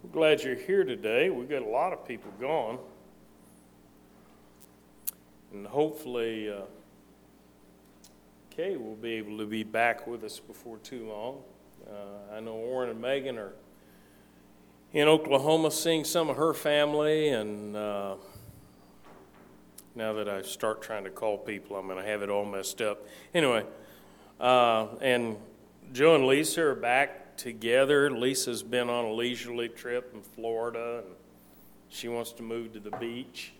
Glad you're here today. We've got a lot of people gone. And hopefully Kay will be able to be back with us before too long. I know Orrin and Megan are in Oklahoma seeing some of her family, and now that I start trying to call people, I'm going to have it all messed up. Anyway, and Joe and Lisa are back together. Lisa's been on a leisurely trip in Florida, and she wants to move to the beach.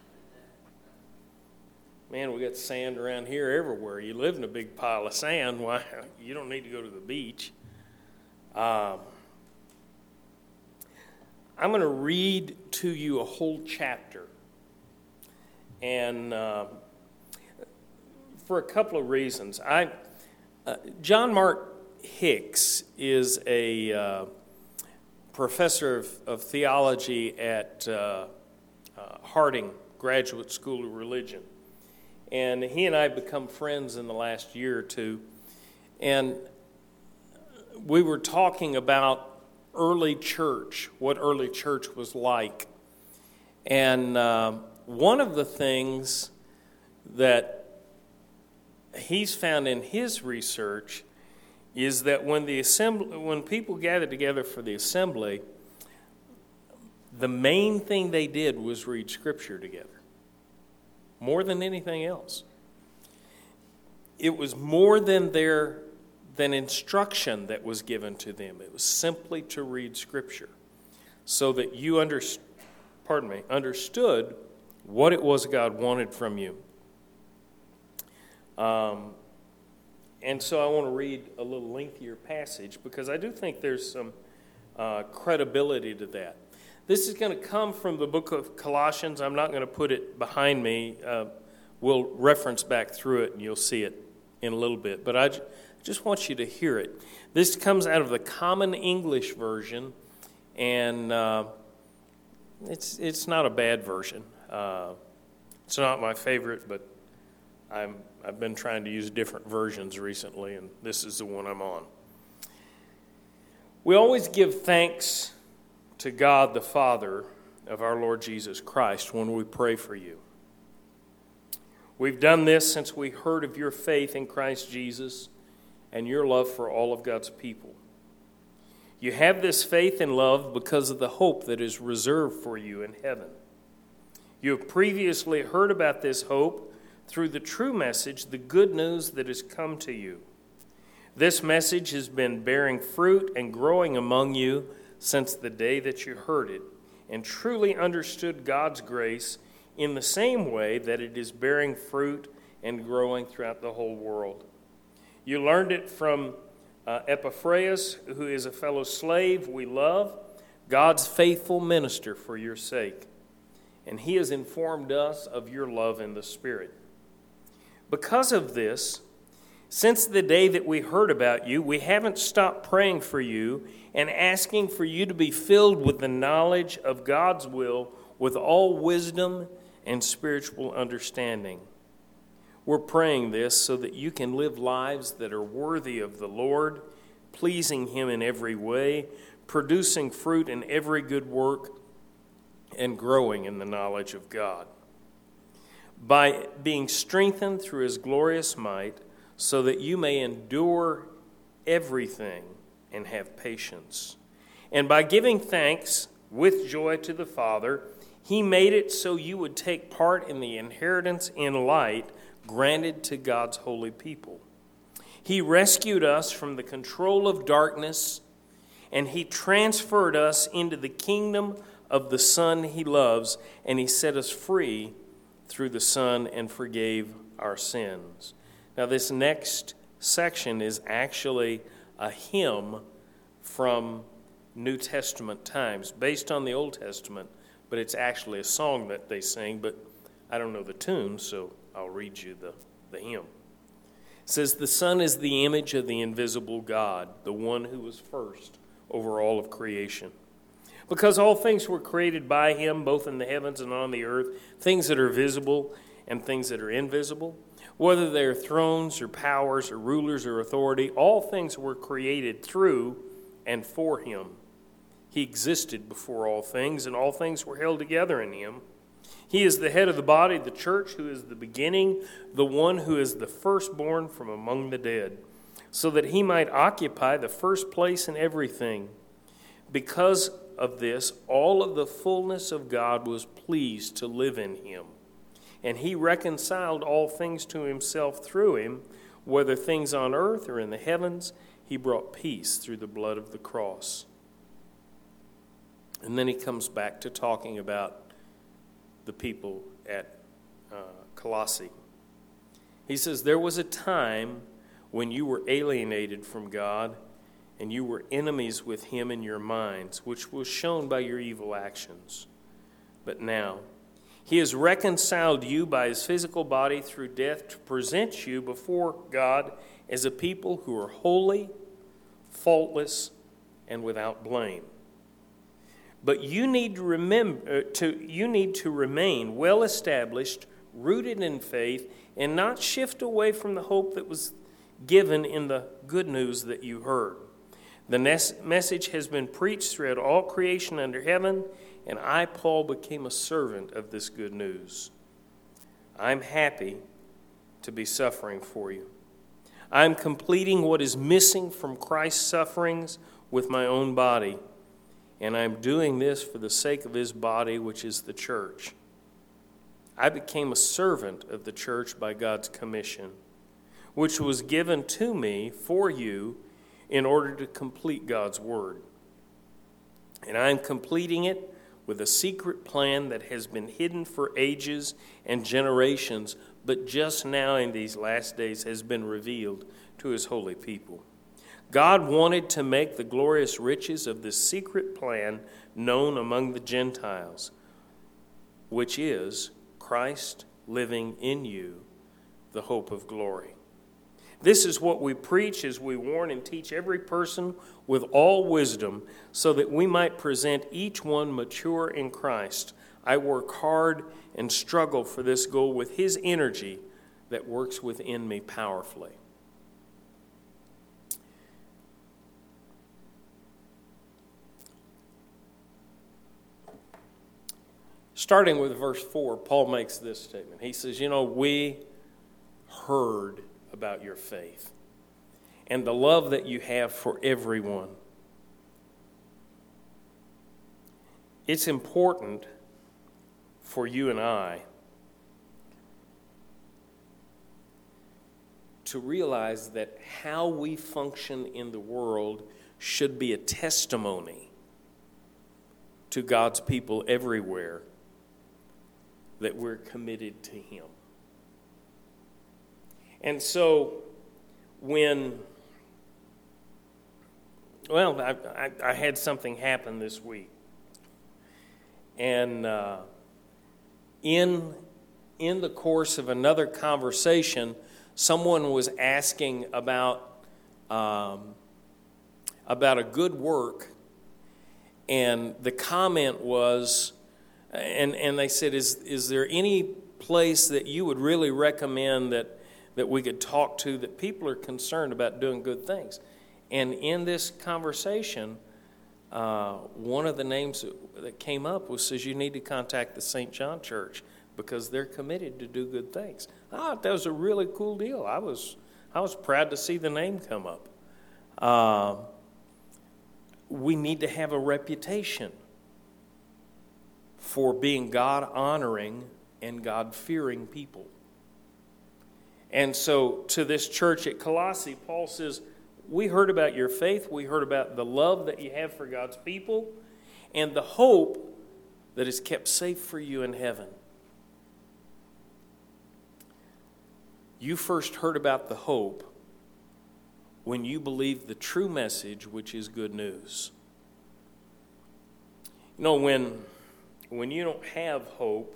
Man, we got sand around here everywhere. You live in a big pile of sand. Why? You don't need to go to the beach. I'm going to read to you a whole chapter. And for a couple of reasons. John Mark Hicks is a professor of theology at Harding Graduate School of Religion. And he and I have become friends in the last year or two. And we were talking about early church, what early church was like. And one of the things that he's found in his research is that when people gathered together for the assembly, the main thing they did was read Scripture together, more than anything else. It was more than instruction that was given to them. It was simply to read Scripture, so that you understood what it was God wanted from you. And so I want to read a little lengthier passage because I do think there's some credibility to that. This is going to come from the book of Colossians. I'm not going to put it behind me. We'll reference back through it and you'll see it in a little bit. But I just want you to hear it. This comes out of the Common English Version, and it's not a bad version. It's not my favorite, but I've been trying to use different versions recently, and this is the one I'm on. We always give thanks to God the Father of our Lord Jesus Christ when we pray for you. We've done this since we heard of your faith in Christ Jesus and your love for all of God's people. You have this faith and love because of the hope that is reserved for you in heaven. You have previously heard about this hope through the true message, the good news that has come to you. This message has been bearing fruit and growing among you since the day that you heard it and truly understood God's grace in the same way that it is bearing fruit and growing throughout the whole world. You learned it from Epaphras, who is a fellow slave we love, God's faithful minister for your sake. And he has informed us of your love in the Spirit. Because of this, since the day that we heard about you, we haven't stopped praying for you and asking for you to be filled with the knowledge of God's will with all wisdom and spiritual understanding. We're praying this so that you can live lives that are worthy of the Lord, pleasing Him in every way, producing fruit in every good work, and growing in the knowledge of God, by being strengthened through His glorious might, so that you may endure everything and have patience. And by giving thanks with joy to the Father, He made it so you would take part in the inheritance in light granted to God's holy people. He rescued us from the control of darkness, and He transferred us into the kingdom of the Son He loves, and He set us free through the Son and forgave our sins. Now, this next section is actually a hymn from New Testament times, based on the Old Testament, but it's actually a song that they sing, but I don't know the tune, so I'll read you the hymn. It says, "The Son is the image of the invisible God, the one who was first over all of creation. Because all things were created by Him, both in the heavens and on the earth, things that are visible and things that are invisible, whether they are thrones or powers or rulers or authority, all things were created through and for Him. He existed before all things, and all things were held together in him. He is the head of the body, the church, who is the beginning, the one who is the firstborn from among the dead, so that he might occupy the first place in everything. Because of this, all of the fullness of God was pleased to live in him. And he reconciled all things to himself through him, whether things on earth or in the heavens. He brought peace through the blood of the cross. And then he comes back to talking about the people at Colossae. He says, there was a time when you were alienated from God, and you were enemies with him in your minds, which was shown by your evil actions. But now he has reconciled you by his physical body through death to present you before God as a people who are holy, faultless, and without blame. But you need to remain well established, rooted in faith, and not shift away from the hope that was given in the good news that you heard. The message has been preached throughout all creation under heaven, and I, Paul, became a servant of this good news. I'm happy to be suffering for you. I'm completing what is missing from Christ's sufferings with my own body, and I'm doing this for the sake of his body, which is the church. I became a servant of the church by God's commission, which was given to me for you in order to complete God's word. And I'm completing it with a secret plan that has been hidden for ages and generations, but just now in these last days has been revealed to his holy people. God wanted to make the glorious riches of this secret plan known among the Gentiles, which is Christ living in you, the hope of glory. This is what we preach as we warn and teach every person with all wisdom, so that we might present each one mature in Christ. I work hard and struggle for this goal with his energy that works within me powerfully. Starting with verse 4, Paul makes this statement. He says, we heard about your faith and the love that you have for everyone. It's important for you and I to realize that how we function in the world should be a testimony to God's people everywhere that we're committed to him. And so I had something happen this week. And in the course of another conversation, someone was asking about a good work, and the comment was, and they said, is there any place that you would really recommend that we could talk to, that people are concerned about doing good things? And in this conversation, one of the names that came up says you need to contact the St. John Church because they're committed to do good things. I thought that was a really cool deal. I was proud to see the name come up. We need to have a reputation for being God-honoring and God-fearing people. And so to this church at Colossae, Paul says, we heard about your faith, we heard about the love that you have for God's people, and the hope that is kept safe for you in heaven. You first heard about the hope when you believed the true message, which is good news. When you don't have hope,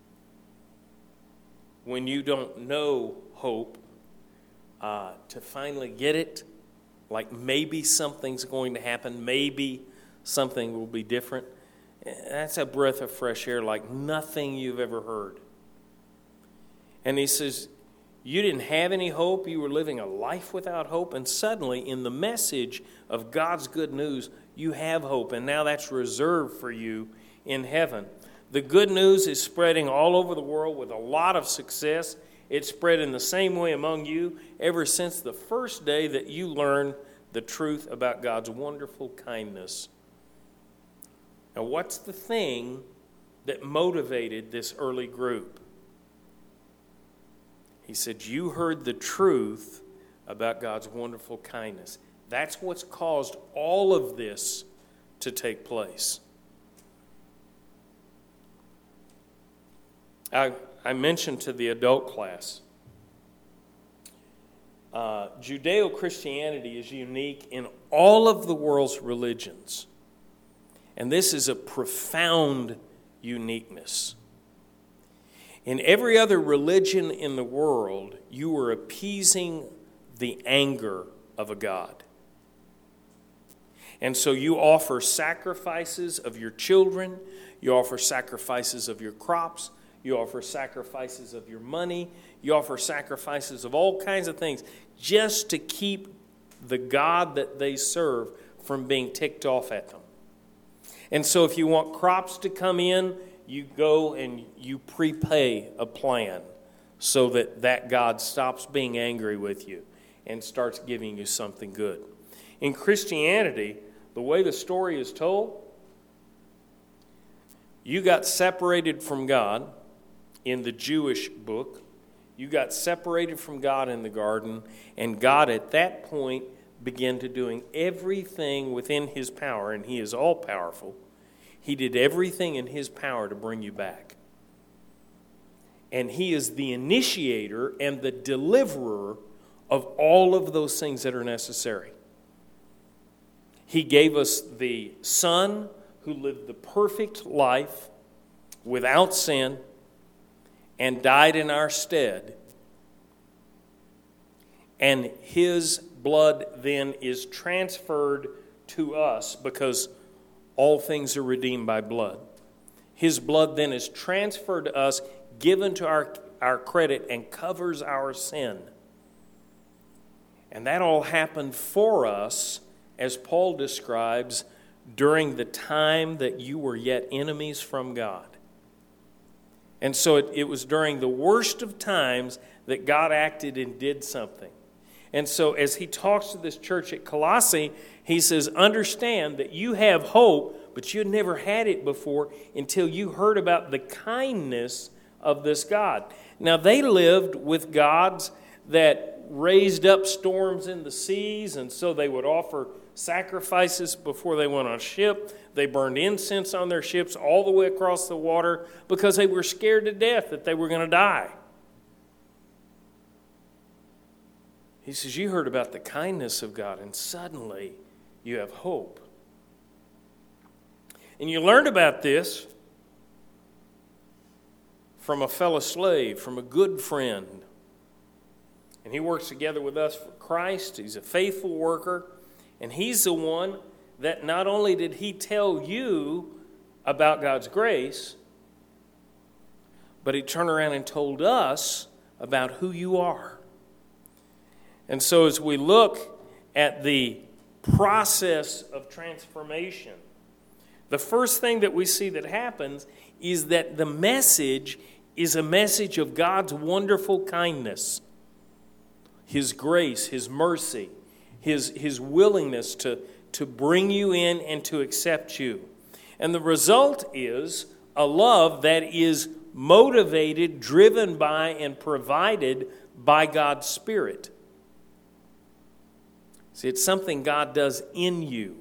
when you don't know hope, to finally get it, like maybe something's going to happen, maybe something will be different, that's a breath of fresh air like nothing you've ever heard. And he says, You didn't have any hope. You were living a life without hope. And suddenly, in the message of God's good news, you have hope. And now that's reserved for you in heaven. The good news is spreading all over the world with a lot of success. It's spread in the same way among you ever since the first day that you learned the truth about God's wonderful kindness. Now, what's the thing that motivated this early group? He said, you heard the truth about God's wonderful kindness. That's what's caused all of this to take place. I mentioned to the adult class, Judeo-Christianity is unique in all of the world's religions. And this is a profound uniqueness. In every other religion in the world, you are appeasing the anger of a god. And so you offer sacrifices of your children, you offer sacrifices of your crops, you offer sacrifices of your money, you offer sacrifices of all kinds of things just to keep the God that they serve from being ticked off at them. And so if you want crops to come in, you go and you prepay a plan so that that God stops being angry with you and starts giving you something good. In Christianity, the way the story is told, you got separated from God in the Jewish book. You got separated from God in the garden, and God at that point began to doing everything within his power, and he is all-powerful. He did everything in his power to bring you back. And he is the initiator and the deliverer of all of those things that are necessary. He gave us the Son who lived the perfect life without sin and died in our stead. And his blood then is transferred to us because all things are redeemed by blood. His blood then is transferred to us, given to our credit, and covers our sin. And that all happened for us, as Paul describes, during the time that you were yet enemies from God. And so it was during the worst of times that God acted and did something. And so as he talks to this church at Colossae, he says, understand that you have hope, but you never had it before until you heard about the kindness of this God. Now, they lived with gods that raised up storms in the seas, and so they would offer sacrifices before they went on a ship. They burned incense on their ships all the way across the water because they were scared to death that they were going to die. He says, you heard about the kindness of God, and suddenly you have hope. And you learned about this from a fellow slave, from a good friend. And he works together with us for Christ. He's a faithful worker. And he's the one that not only did he tell you about God's grace, but he turned around and told us about who you are. And so as we look at the process of transformation, the first thing that we see that happens is that the message is a message of God's wonderful kindness, his grace, his mercy, his willingness to bring you in and to accept you. And the result is a love that is motivated, driven by, and provided by God's Spirit. See, it's something God does in you.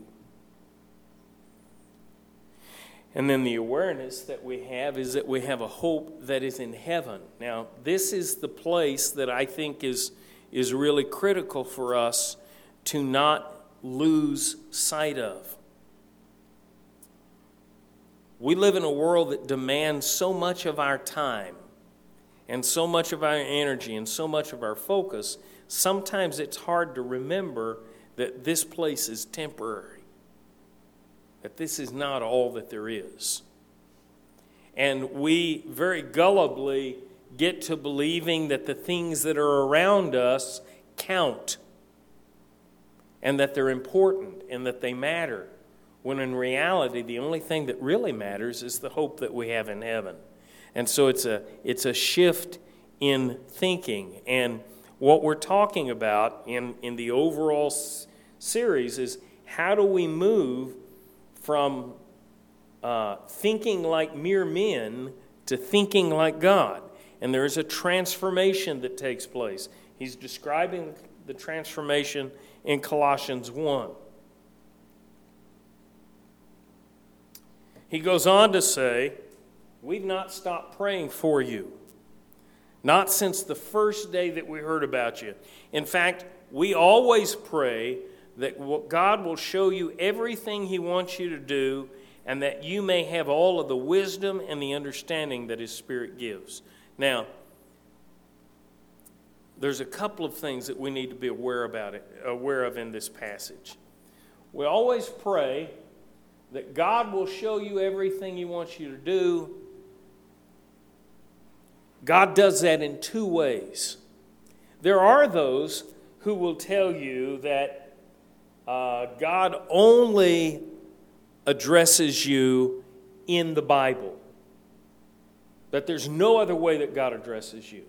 And then the awareness that we have is that we have a hope that is in heaven. Now, this is the place that I think is really critical for us to not lose sight of. We live in a world that demands so much of our time and so much of our energy and so much of our focus. Sometimes it's hard to remember that this place is temporary, that this is not all that there is. And we very gullibly get to believing that the things that are around us count and that they're important and that they matter, when in reality the only thing that really matters is the hope that we have in heaven. And so it's a shift in thinking. And what we're talking about in the overall series is how do we move from thinking like mere men to thinking like God. And there is a transformation that takes place. He's describing the transformation in Colossians 1. He goes on to say, we've not stopped praying for you. Not since the first day that we heard about you. In fact, we always pray that God will show you everything He wants you to do and that you may have all of the wisdom and the understanding that His Spirit gives. Now, there's a couple of things that we need to be aware of in this passage. We always pray that God will show you everything He wants you to do. God does that in two ways. There are those who will tell you that God only addresses you in the Bible. That there's no other way that God addresses you.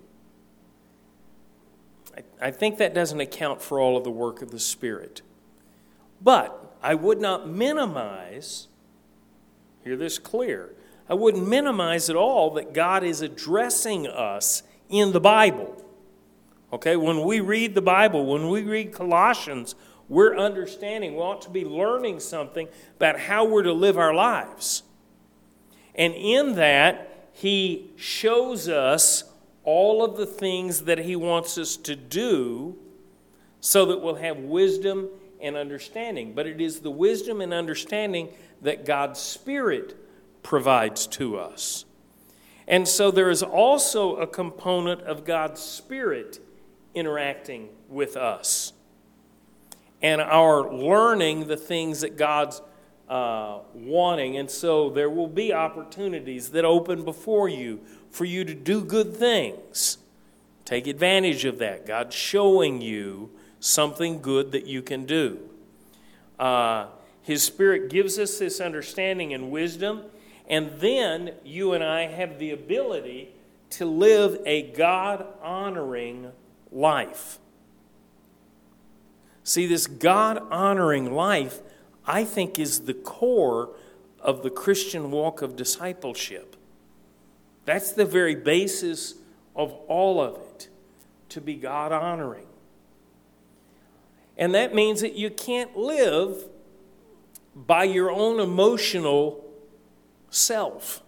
I think that doesn't account for all of the work of the Spirit. But I would not minimize, hear this clear, I wouldn't minimize at all that God is addressing us in the Bible. Okay, when we read the Bible, when we read Colossians, we're understanding, we ought to be learning something about how we're to live our lives. And in that, He shows us all of the things that He wants us to do so that we'll have wisdom and understanding. But it is the wisdom and understanding that God's Spirit provides to us. And so there is also a component of God's Spirit interacting with us and our learning the things that God's wanting. And so there will be opportunities that open before you for you to do good things. Take advantage of that. God's showing you something good that you can do. His Spirit gives us this understanding and wisdom, and then you and I have the ability to live a God-honoring life. See, this God-honoring life, I think, is the core of the Christian walk of discipleship. That's the very basis of all of it, to be God-honoring. And that means that you can't live by your own emotional self.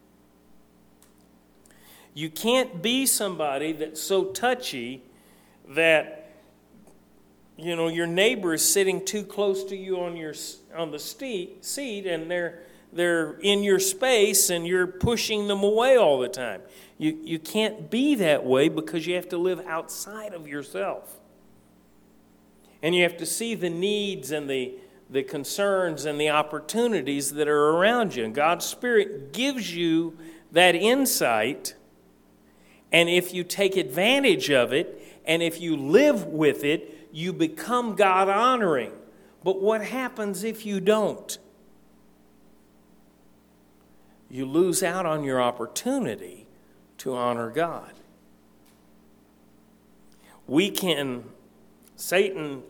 You can't be somebody that's so touchy that your neighbor is sitting too close to you on the seat and they're in your space and you're pushing them away all the time. You can't be that way because you have to live outside of yourself. And you have to see the needs and the concerns and the opportunities that are around you. And God's Spirit gives you that insight. And if you take advantage of it, and if you live with it, you become God-honoring. But what happens if you don't? You lose out on your opportunity to honor God. Satan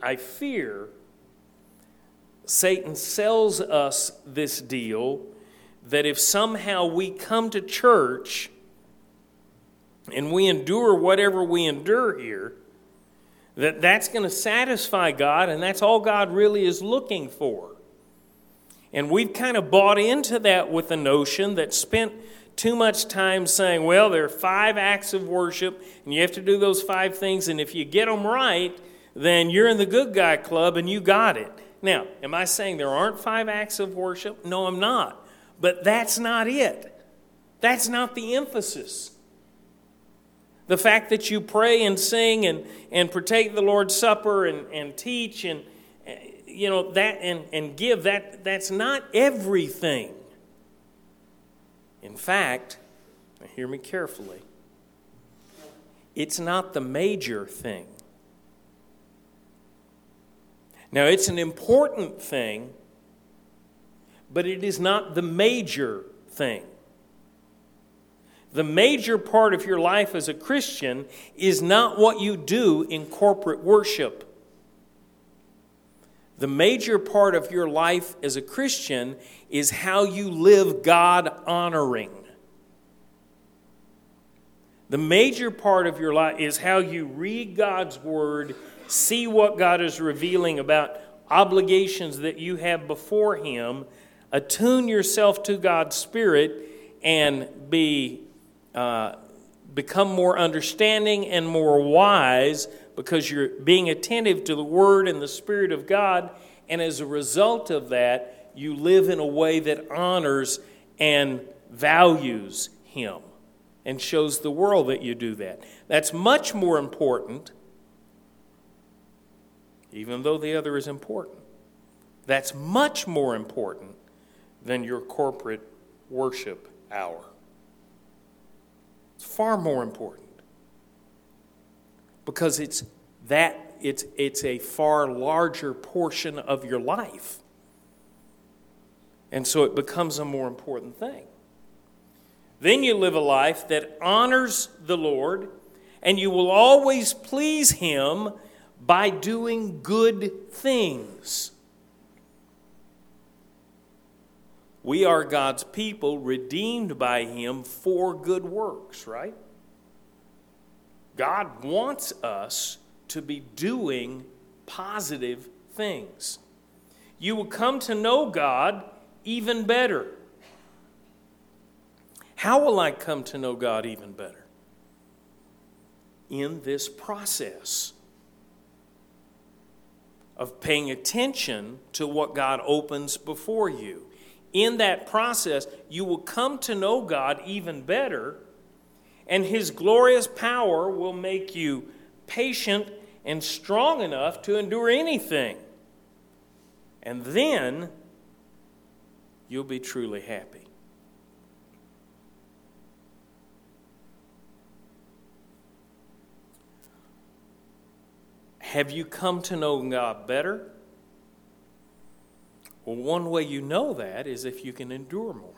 sells us this deal that if somehow we come to church and we endure whatever we endure here, that's going to satisfy God, and that's all God really is looking for. And we've kind of bought into that with the notion that spent too much time saying, well, there are 5 acts of worship, and you have to do those 5 things, and if you get them right, then you're in the good guy club and you got it. Now, am I saying there aren't 5 acts of worship? No, I'm not. But that's not it. That's not the emphasis. The fact that you pray and sing and partake the Lord's Supper and teach and that and give, that's not everything. In fact, hear me carefully, it's not the major thing. Now, it's an important thing, but it is not the major thing. The major part of your life as a Christian is not what you do in corporate worship. The major part of your life as a Christian is how you live God-honoring. The major part of your life is how you read God's Word, see what God is revealing about obligations that you have before Him, attune yourself to God's Spirit, and become more understanding and more wise because you're being attentive to the Word and the Spirit of God, and as a result of that, you live in a way that honors and values Him and shows the world that you do that. That's much more important, even though the other is important. That's much more important than your corporate worship hour. It's far more important because it's a far larger portion of your life. And so it becomes a more important thing. Then you live a life that honors the Lord, and you will always please Him by doing good things. We are God's people, redeemed by Him for good works, right? God wants us to be doing positive things. You will come to know God even better. How will I come to know God even better? In this process of paying attention to what God opens before you. In that process, you will come to know God even better, and His glorious power will make you patient and strong enough to endure anything. And then you'll be truly happy. Have you come to know God better? Well, one way you know that is if you can endure more.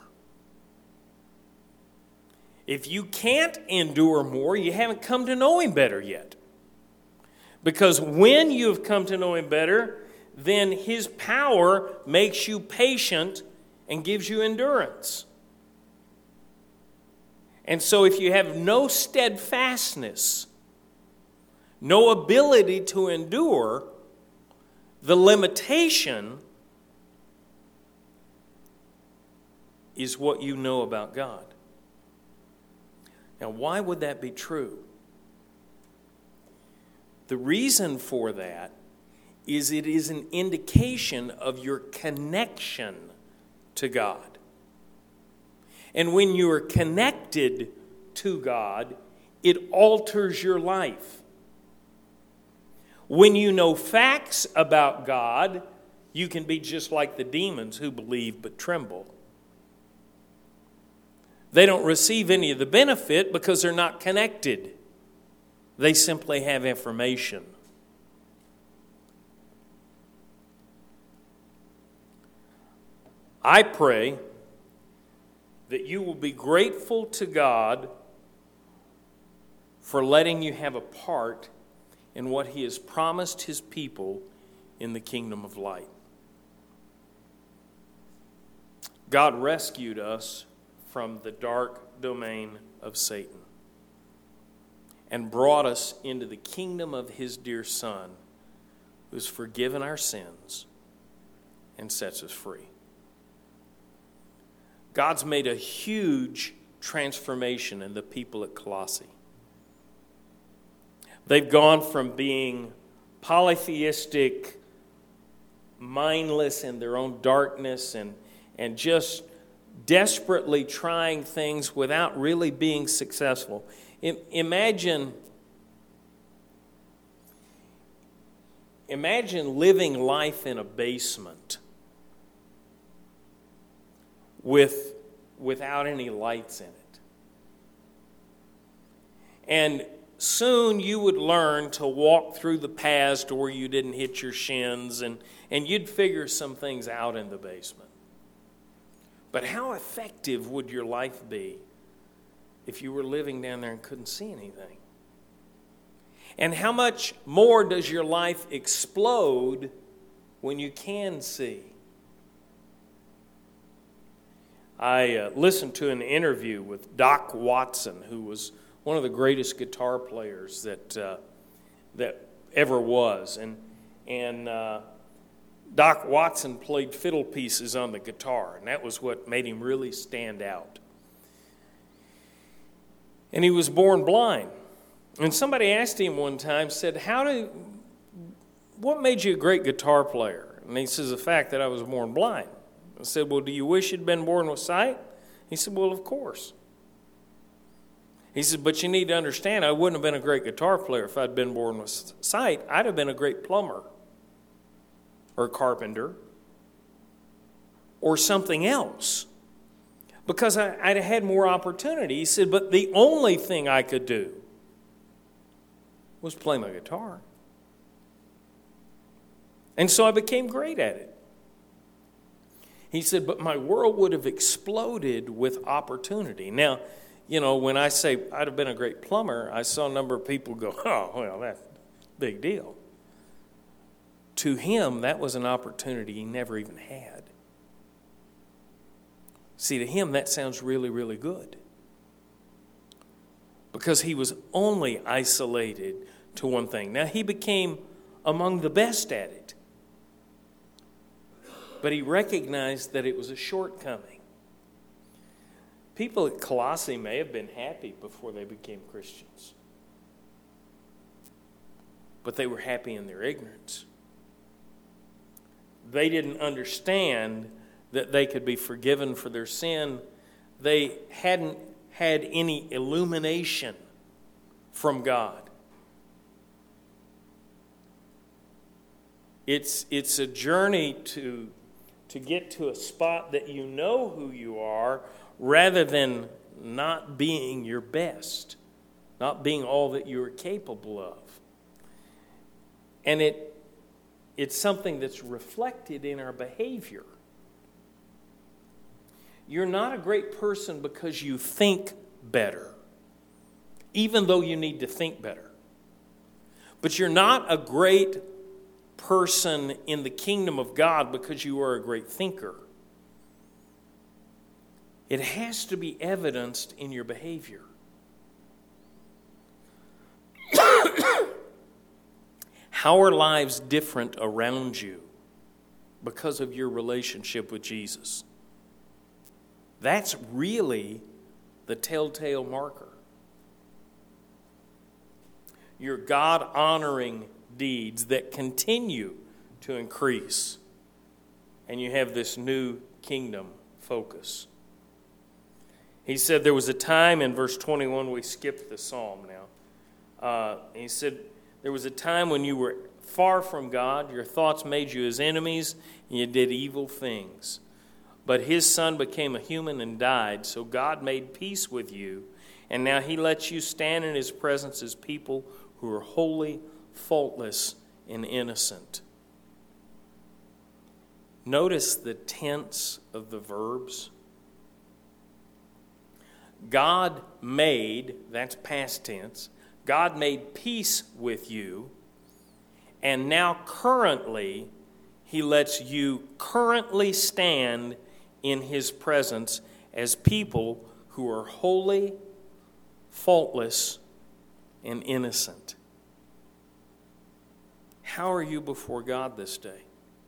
If you can't endure more, you haven't come to know Him better yet. Because when you have come to know Him better, then His power makes you patient and gives you endurance. And so if you have no steadfastness, no ability to endure, the limitation is what you know about God. Now, why would that be true? The reason for that is it is an indication of your connection to God. And when you are connected to God, it alters your life. When you know facts about God, you can be just like the demons who believe but tremble. They don't receive any of the benefit because they're not connected. They simply have information. I pray that you will be grateful to God for letting you have a part in what He has promised His people in the kingdom of light. God rescued us from the dark domain of Satan and brought us into the kingdom of His dear Son, who has forgiven our sins and sets us free. God's made a huge transformation in the people at Colossae. They've gone from being polytheistic, mindless in their own darkness, and just desperately trying things without really being successful. Imagine living life in a basement without any lights in it. And soon you would learn to walk through the paths to where you didn't hit your shins, and you'd figure some things out in the basement. But how effective would your life be if you were living down there and couldn't see anything? And how much more does your life explode when you can see? I listened to an interview with Doc Watson, who was one of the greatest guitar players that ever was. And Doc Watson played fiddle pieces on the guitar, and that was what made him really stand out. And he was born blind. And somebody asked him one time, said, what made you a great guitar player? And he says, the fact that I was born blind. I said, well, do you wish you'd been born with sight? He said, well, of course. He said, but you need to understand, I wouldn't have been a great guitar player if I'd been born with sight. I'd have been a great plumber or carpenter or something else because I'd have had more opportunity. He said, but the only thing I could do was play my guitar. And so I became great at it. He said, but my world would have exploded with opportunity. Now, when I say I'd have been a great plumber, I saw a number of people go, oh, well, that's a big deal. To him, that was an opportunity he never even had. See, to him, that sounds really, really good. Because he was only isolated to one thing. Now, he became among the best at it. But he recognized that it was a shortcoming. People at Colossae may have been happy before they became Christians. But they were happy in their ignorance. They didn't understand that they could be forgiven for their sin. They hadn't had any illumination from God. It's a journey to get to a spot that you know who you are rather than not being your best, not being all that you are capable of. And it's something that's reflected in our behavior. You're not a great person because you think better, even though you need to think better. But you're not a great person in the kingdom of God because you are a great thinker. It has to be evidenced in your behavior. How are lives different around you because of your relationship with Jesus? That's really the telltale marker. Your God-honoring deeds that continue to increase, and you have this new kingdom focus. He said there was a time in verse 21, we skipped the psalm now. He said there was a time when you were far from God, your thoughts made you his enemies, and you did evil things. But his son became a human and died, so God made peace with you, and now he lets you stand in his presence as people who are holy, faultless, and innocent. Notice the tense of the verbs. God made, that's past tense, God made peace with you, and now currently, he lets you currently stand in his presence as people who are holy, faultless, and innocent. How are you before God this day?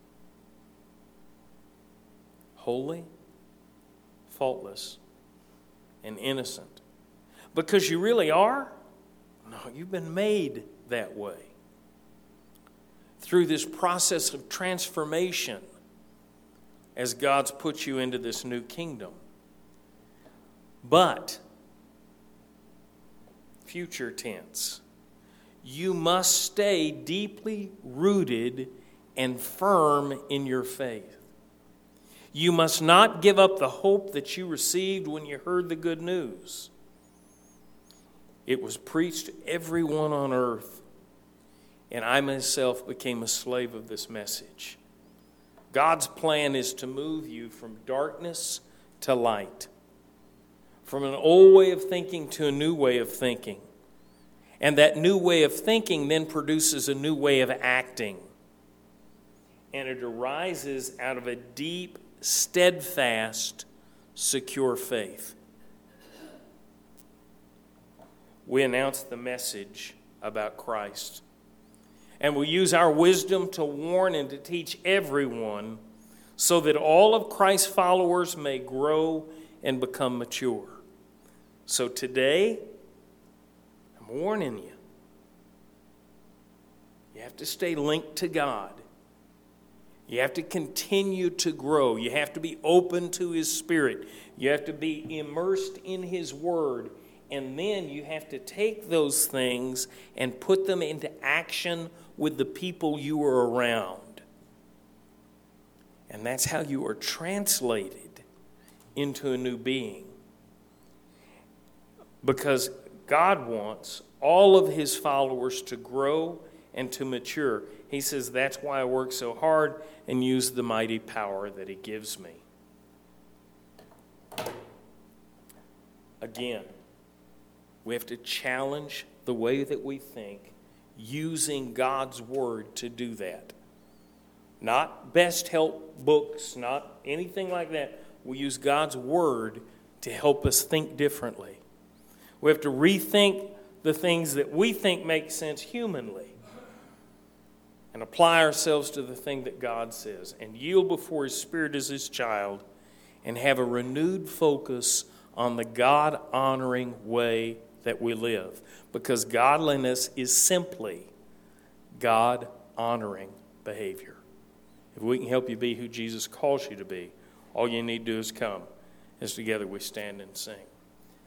Holy, faultless, and innocent. Because you really are? No, you've been made that way. Through this process of transformation as God's put you into this new kingdom. But, future tense, you must stay deeply rooted and firm in your faith. You must not give up the hope that you received when you heard the good news. It was preached to everyone on earth, and I myself became a slave of this message. God's plan is to move you from darkness to light, from an old way of thinking to a new way of thinking. And that new way of thinking then produces a new way of acting. And it arises out of a deep, steadfast, secure faith. We announce the message about Christ. And we use our wisdom to warn and to teach everyone so that all of Christ's followers may grow and become mature. So today, I'm warning you. You have to stay linked to God. You have to continue to grow. You have to be open to His Spirit. You have to be immersed in His Word. And then you have to take those things and put them into action with the people you are around. And that's how you are translated into a new being. Because God wants all of His followers to grow and to mature. He says, that's why I work so hard and use the mighty power that He gives me. Again, we have to challenge the way that we think using God's Word to do that. Not best help books, not anything like that. We use God's Word to help us think differently. We have to rethink the things that we think make sense humanly and apply ourselves to the thing that God says and yield before His Spirit as His child and have a renewed focus on the God-honoring way that we live. Because godliness is simply God-honoring behavior. If we can help you be who Jesus calls you to be, all you need to do is come as together we stand and sing.